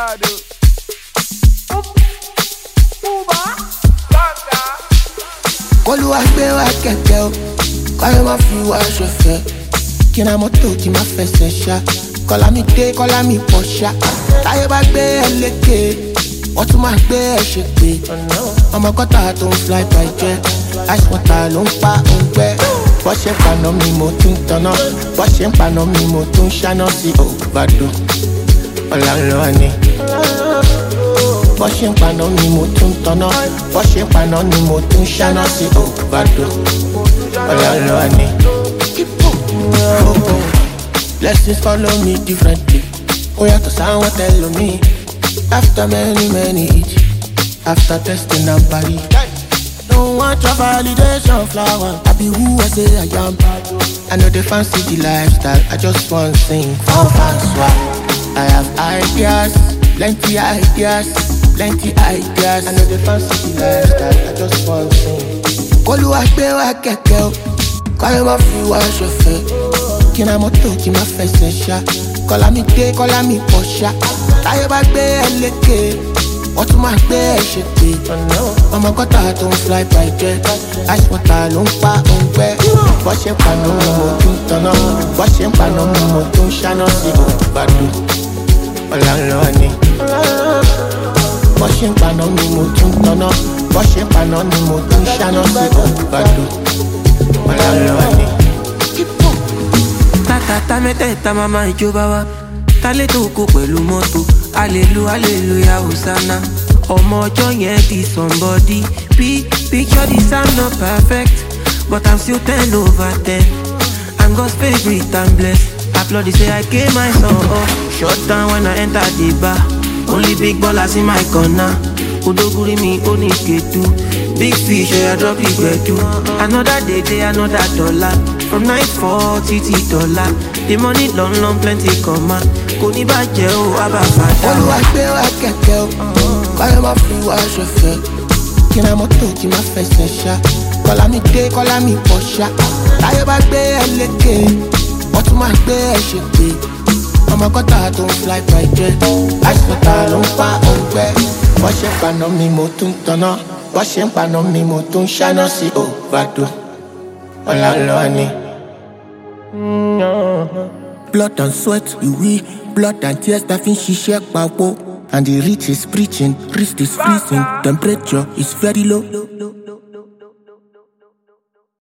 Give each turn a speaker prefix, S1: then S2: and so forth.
S1: Gado.
S2: Olúwa gbé wa kẹ̀kẹ́ o, káyọ̀ má fi wá ṣọ̀fẹ́. Kí na mọ́tò kí má fẹsẹ̀ ṣá. Kọ́lá mi dé, kọ́lá mi pọ̀ ṣá. Táyé bá gbé ẹ lékè, wọ́n tún máa gbé ẹ ṣe pé. Ọmọ kọ́tà tó ń fly by jẹ́, ice water ló ń pa òǹgbẹ́. Bọ́ ṣe ń paná mi mo tún tanná, bọ́ ṣe ń paná mi mo tún ṣáná sí òbàdó. Ọ̀la ń lọ ni. Bọ́ ṣe ń paná mi mo tún tanná, bọ́ ṣe ń paná ni mo tún ṣáná sí òbàdó. Ọ̀la ń lọ ni. Blessings follow me differently. Oh yeah, to sound what tell me. After many hits, after testing and body. Don't want your validation flower. I be who I say I am. I know they fancy the lifestyle. I just want to sing for fans. I have ideas, plenty ideas. I know they fancy the lifestyle. I just want to sing. Olúwa gbé wa kẹ̀kẹ́ o, káyọ̀ má fi wá ṣọ̀fẹ́. Kí na mọ́tò kí má fẹsẹ̀ ṣá. Kọ́lá mi dé, kọ́lá mi pọ̀ ṣá. Táyé bá gbé ẹ lékè, wọ́n tún máa gbé ẹ ṣe pé. Ọmọ kọ́tà tó ń fly by jet, ice water ló ń pa òǹgbẹ́. Bọ́ ṣe ń paná mi mo tún tanná, bọ́ ṣe ń paná mi mo tún ṣáná sí òbàdó. Ọ̀la ń lọ ni. Bọ́ ṣe ń paná mi mo tún tanná, bọ́ ṣe ń paná ni mo tún ṣáná sí òbàdó. Ọ̀la ń lọ ni.
S3: Tata mẹ́tẹ̀ẹ̀ta mama ìjọba wa tálẹ́ tó kó pẹ̀lú mọ́tò hallelujah hosanna ọmọ ọjọ́ yẹn di somebody picture this I'm not perfect but I'm still 10 over 10 I'm God's favorite and blessed applaud say I gave my son up shut down when I enter the bar only big ballers in my corner odoguri mi oniketu big fish I drop the gbedu another day another dollar from night 40 till dollar the money long plenty come out kò ní bàjẹ́ o abàfàdà.
S2: Olúwa gbé wa kẹ̀kẹ́ o, káyọ̀ má fi wá ṣọ̀fẹ́. Kí na mọ́tò kí má fẹsẹ̀ ṣá. Kọ́lá mi dé, kọ́lá mi pọ̀ ṣá. Táyé bá gbé ẹ lékè, wọ́n tún máa gbé ẹ ṣe pé. Ọmọ kọ́tà tó ń fly by jet, ice water ló ń pa òǹgbẹ́. Bọ́ ṣe ń paná mi mo tún tanná, bọ́ ṣe ń paná mi mo tún ṣáná sí òbàdó. Ọ̀la ń lọ ni. Blood and sweat, we blood and tears that fin ṣiṣẹ́ papọ̀. And the rich is preaching, wrist is freezing, temperature is very low.